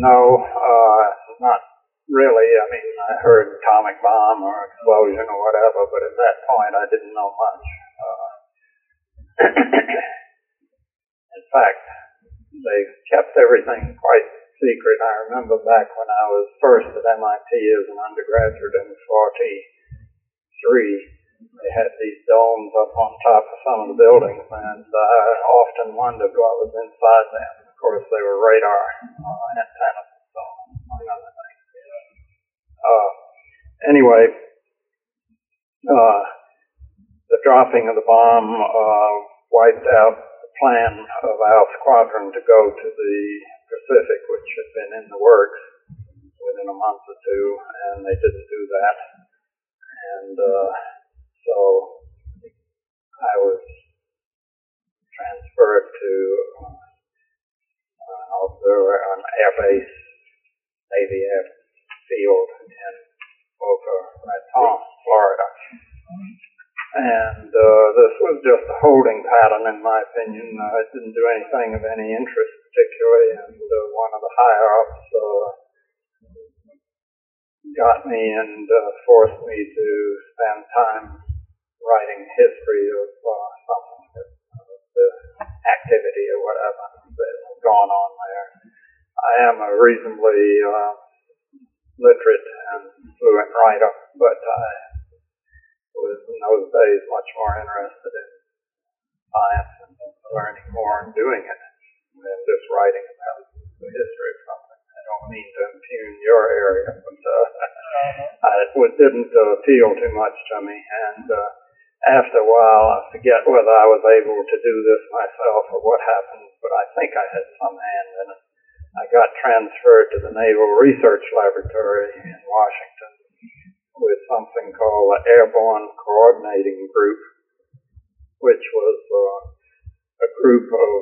No, not really. I mean, I heard atomic bomb or explosion or whatever, but at that point I didn't know much. In fact, they kept everything quite secret. I remember back when I was first at MIT as an undergraduate in 43, they had these domes up on top of some of the buildings, and I often wondered what was inside them. Of course, they were radar antennas, so among other things. Anyway, the dropping of the bomb wiped out the plan of our squadron to go to the Pacific, which had been in the works within a month or two, and they didn't do that. And so I was transferred to an air base, Navy Air Field in Boca Raton, Florida. And this was just a holding pattern, in my opinion. It didn't do anything of any interest particularly, and one of the higher-ups got me and forced me to spend time writing history of something, the activity or whatever that had gone on there. I am a reasonably literate and fluent writer, but I was in those days much more interested in science and learning more and doing it than just writing about the history of something. I don't mean to impugn your area, but it didn't appeal too much to me. And after a while, I forget whether I was able to do this myself or what happened, but I think I had some hand in it. I got transferred to the Naval Research Laboratory in Washington with something called the Airborne Coordinating Group, which was a group of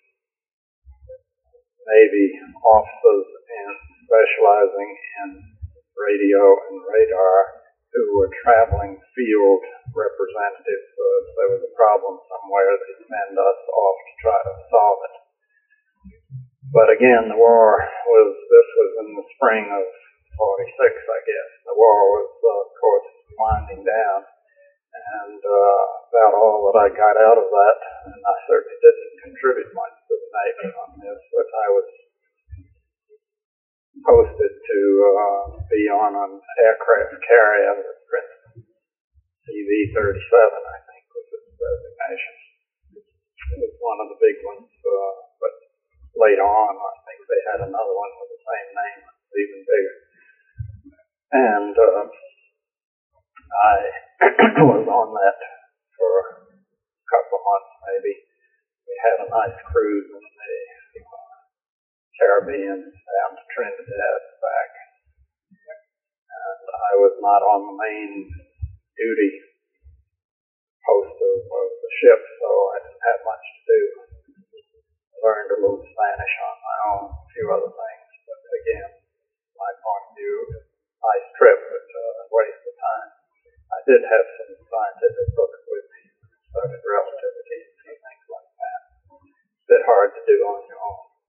Navy officers specializing in radio and radar who were traveling field representatives. So if there was a problem somewhere, they'd send us off to try to solve it. But again, this was in the spring of 46, I guess. The war was, of course, winding down, and about all that I got out of that, and I certainly didn't contribute much to the Navy on this, but I was posted to be on an aircraft carrier at Princeton, CV-37, I think, was its designation. It was one of the big ones, but later on, I think they had another one with the same name, even bigger. And I was on that for a couple of months, maybe. We had a nice cruise in the Caribbean down to Trinidad and back. And I was not on the main duty post of the ship, so I didn't have much to do. I learned a little Spanish on my own, a few other things, but again, my point of view, nice trip, but a waste of time. I did have some scientific books with me, studied relatively